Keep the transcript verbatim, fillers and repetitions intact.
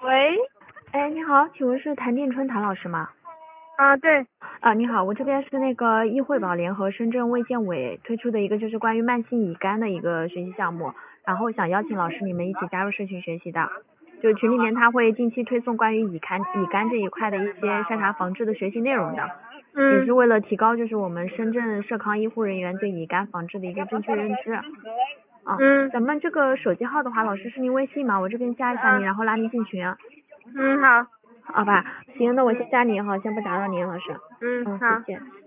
喂， 哎，你好，请问是谭定春谭老师吗？ 啊，对， 啊，你好，我这边是那个易惠宝联合深圳卫健委推出的一个就是关于慢性乙肝的一个学习项目，然后想邀请老师你们一起加入社群学习的。就群里面他会定期推送关于乙肝乙肝这一块的一些筛查防治的学习内容的，也是嗯为了提高就是我们深圳社康医护人员对乙肝防治的一个正确认知。啊， 嗯咱们这个手机号的话，老师是您微信吗？我这边加一下啊您，然后拉您进群啊。 嗯，好， 好吧，行，那我先加您哈，先不打扰您，老师。嗯，谢嗯好。 谢。